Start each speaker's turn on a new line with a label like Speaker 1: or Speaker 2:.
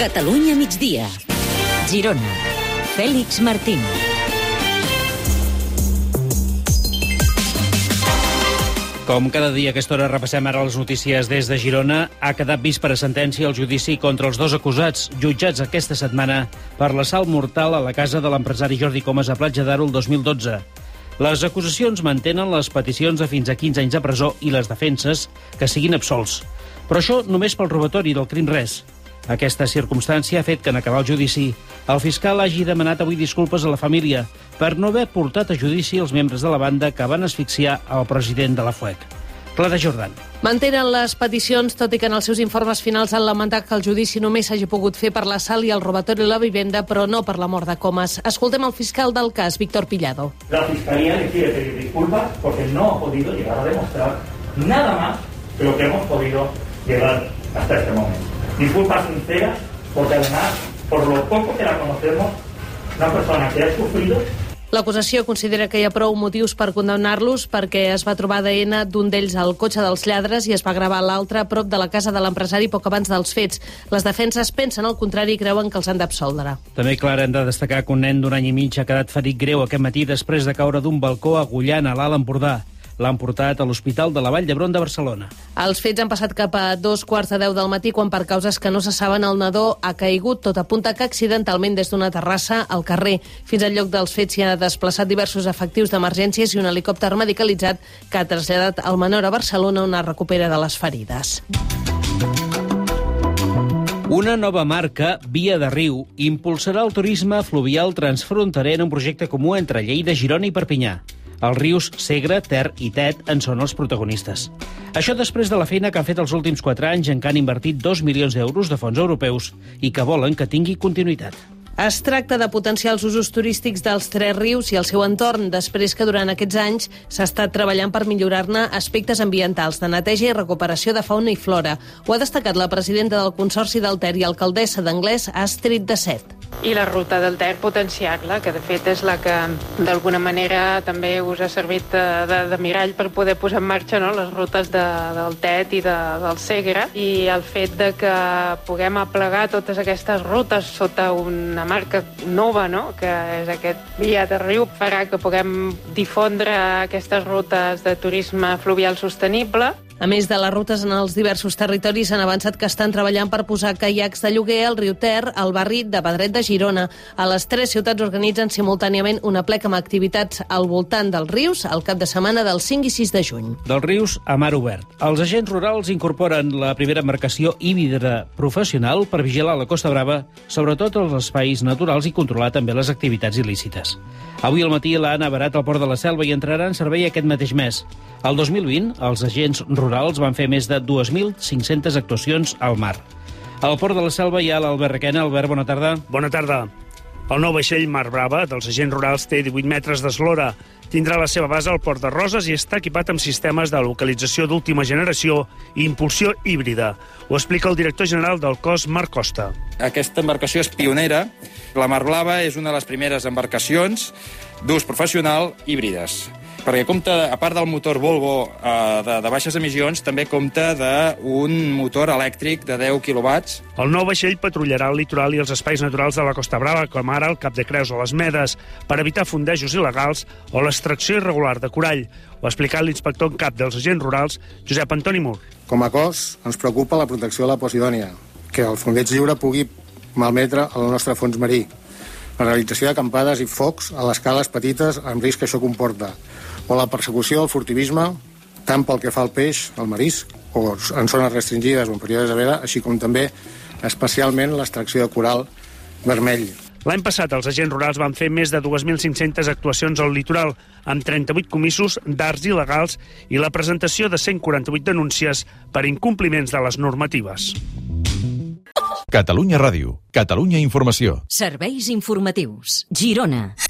Speaker 1: Catalunya migdia. Girona. Fèlix Martín.
Speaker 2: Com cada dia a aquesta hora repassem ara les notícies des de Girona, ha quedat vist per a sentència el judici contra els dos acusats, jutjats aquesta setmana per l'assalt mortal a la casa de l'empresari Jordi Comas a Platja d'Aro el 2012. Les acusacions mantenen les peticions de fins a 15 anys de presó i les defenses que siguin absolts. Però això només pel robatori del crim res. Aquesta circumstància ha fet que en acabar el judici el fiscal hagi demanat avui disculpes a la família per no haver portat a judici els membres de la banda que van asfixiar el president de la FUEC. Clara Jordan.
Speaker 3: Mantenen les peticions, tot i que en els seus informes finals han lamentat que el judici només s'hagi pogut fer per l'assalt i el robatori de la vivenda, però no per la mort de Comas. Escoltem el fiscal del cas, Víctor Pillado.
Speaker 4: La Fiscalía le quiere pedir disculpas porque no ha podido llegar a demostrar nada más que lo que hemos podido llegar hasta este momento. Disculpas sinceras porque además, por lo poco que la conocemos, una persona que ha sufrido.
Speaker 3: L'acusació considera que hi ha prou motius per condemnar-los perquè es va trobar ADN d'un d'ells al cotxe dels lladres i es va gravar l'altre a prop de la casa de l'empresari poc abans dels fets. Les defenses pensen al contrari i creuen que els han d'absoldre.
Speaker 2: També, Clara, hem de destacar que un nen d'un any i mig ha quedat ferit greu aquest matí després de caure d'un balcó a Agullana, a l'Alt Empordà. L'han portat a l'Hospital de la Vall d'Hebron de Barcelona.
Speaker 3: Els fets han passat cap a 2:45 del matí quan, per causes que no se saben, el nadó ha caigut, tot apunta que accidentalment des d'una terrassa al carrer. Fins al lloc dels fets s'hi ha desplaçat diversos efectius d'emergències i un helicòpter medicalitzat que ha traslladat el menor a Barcelona, on es recupera de les ferides.
Speaker 2: Una nova marca, Via de Riu, impulsarà el turisme fluvial transfronterer en un projecte comú entre Lleida, Girona i Perpinyà. Els rius Segre, Ter i Tet en són els protagonistes. Això després de la feina que han fet els últims 4 anys en què han invertit 2 milions d'euros de fons europeus i que volen que tingui continuïtat.
Speaker 3: Es tracta de potenciar els usos turístics dels 3 rius i el seu entorn, després que durant aquests anys s'ha estat treballant per millorar-ne aspectes ambientals, de neteja i recuperació de fauna i flora. Ho ha destacat la presidenta del Consorci del Ter i alcaldessa d'Anglès, Astrid de Set.
Speaker 5: I la ruta del Ter potenciar-la, que de fet és la que d'alguna manera també us ha servit de mirall per poder posar en marxa, no?, les rutes del Tet i del Segre, i el fet de que puguem aplegar totes aquestes rutes sota una marca nova, no?, que és aquest Via de Riu, farà que puguem difondre aquestes rutes de turisme fluvial sostenible.
Speaker 3: A més de les rutes en els diversos territoris, han avançat que estan treballant per posar caiacs de lloguer al riu Ter, al barri de Pedret de Girona. A les 3 ciutats organitzen simultàniament una plec amb activitats al voltant dels rius el cap de setmana del 5 i 6 de juny.
Speaker 2: Dels rius a mar obert. Els agents rurals incorporen la primera embarcació híbrida professional per vigilar la Costa Brava, sobretot els espais naturals, i controlar també les activitats il·lícites. Avui al matí l'han avarat al Port de la Selva i entrarà en servei aquest mateix mes. El 2020, els agents rurals van fer més de 2.500 actuacions al mar. Al Port de la Selva hi ha l'Albert Requena. Albert, bona tarda.
Speaker 6: Bona tarda. El nou vaixell Mar Brava dels agents rurals té 18 metres d'eslora. Tindrà la seva base al Port de Roses i està equipat amb sistemes de localització d'última generació i impulsió híbrida. Ho explica el director general del cos, Marc Costa.
Speaker 7: Aquesta embarcació és pionera. La Mar Blava és una de les primeres embarcacions d'ús professional híbrides, perquè compta, a part del motor Volvo de baixes emissions, també compta d'un motor elèctric de 10 quilowatts.
Speaker 6: El nou vaixell patrullarà el litoral i els espais naturals de la Costa Brava, com ara el Cap de Creus o les Medes, per evitar fondejos il·legals o l'extracció irregular de corall. Ho ha explicat l'inspector en cap dels agents rurals, Josep Antoni Mur.
Speaker 8: Com a cos, ens preocupa la protecció de la Posidònia, que el fondeig lliure pugui malmetre el nostre fons marí, la realització d'acampades i focs a les cales petites amb risc que això comporta, o la persecució del furtivisme, tant pel que fa al peix, al marisc, o en zones restringides o en períodes de veda, així com també, especialment, l'extracció de coral vermell.
Speaker 6: L'any passat, els agents rurals van fer més de 2.500 actuacions al litoral, amb 38 comissos d'arts il·legals i la presentació de 148 denúncies per incompliments de les normatives.
Speaker 9: Catalunya Ràdio, Catalunya Informació.
Speaker 1: Serveis informatius. Girona.